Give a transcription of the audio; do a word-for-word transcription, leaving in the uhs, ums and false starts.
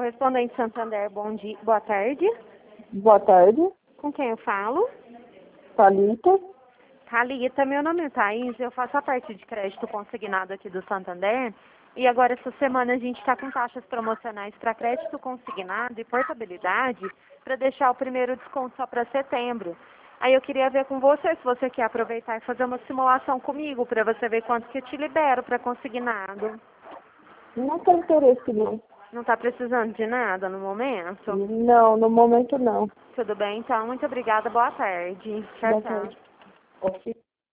Correspondente Santander, bom dia, boa tarde. Boa tarde, Com quem eu falo? Thalita. Thalita, meu nome é Thaís, eu faço a parte de crédito consignado aqui do Santander. E agora, essa semana, a gente está com taxas promocionais para crédito consignado e portabilidade para deixar o primeiro desconto só para setembro. Aí eu queria ver com você se você quer aproveitar e fazer uma simulação comigo para você ver quanto que eu te libero para consignado. Não tem interesse, não. Não está precisando de nada no momento? Não, no momento não. Tudo bem, então. Muito obrigada. Boa tarde. Tchau, Boa tchau. tarde. Ok.